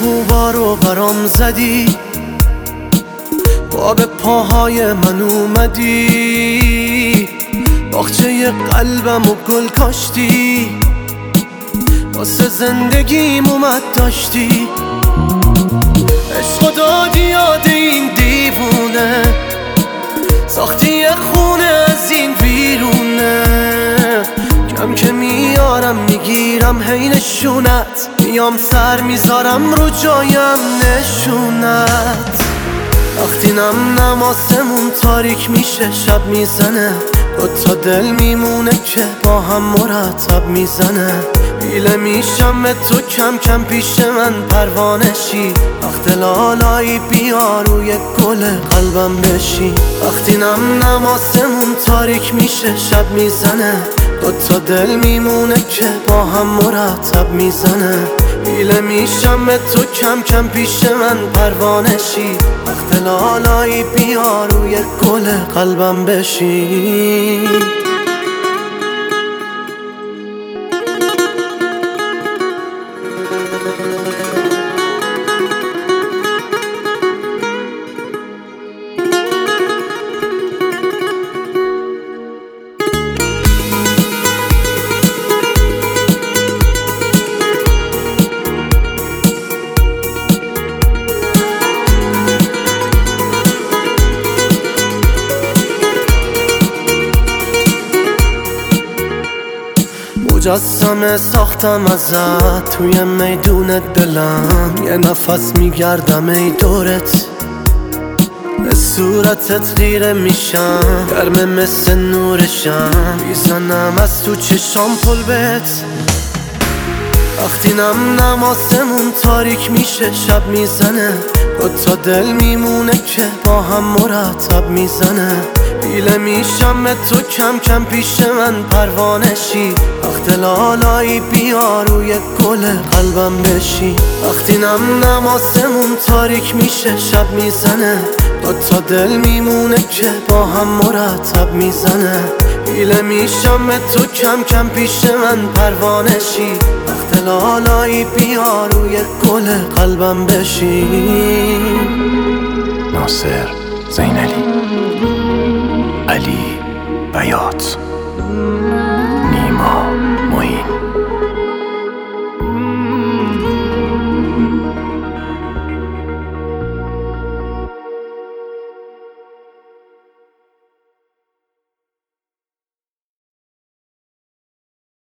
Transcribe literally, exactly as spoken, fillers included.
خوبا رو برام زدی، با به پاهای من اومدی، باغچه قلبم و گل کاشتی، واسه زندگیم اومد داشتی. عشق دادی یاد این دیوونه، ساختی یه خونه از این ویرونه. کم که میارم میگیرم هی نشونت، میام سر میذارم رو جایم نشونت. وقتی نم نماسمون تاریک میشه شب میزنه، دوتا دل میمونه که با هم مرتب میزنه. پیله میشم به تو کم کم پیش من پروانشی، وقت لالایی بیا روی گل قلبم بشی. وقتی نم نماسمون تاریک میشه شب میزنه، دوتا دل میمونه که با هم مرتب میزنه. پیله میشم به تو کم کم پیش من پروانشی، وقت لالایی بیا روی گل قلبم بشی. مجسمه ساختم ازت توی میدونت دلم، یه نفس میگردم ای دورت، به صورتت خیره میشم، گرمه مثل نورشم، میزنم از تو چشام پل بهت. وقتی نم نماسمون تاریک میشه شب میزنه، دوتا دل میمونه که با هم مرتب میزنه. پیله میشم به تو کم کم پیش من پروانشی، وقت لالایی بیا روی گل قلبم بشی. وقتی نم نماسمون تاریک میشه شب میزنه، دوتا دل میمونه که با هم مرتب میزنه. پیله میشم به تو کم کم پیش من پروانشی، وقت لالایی بیا روی گل قلبم بشی. ناصر زینلی، علی بیات.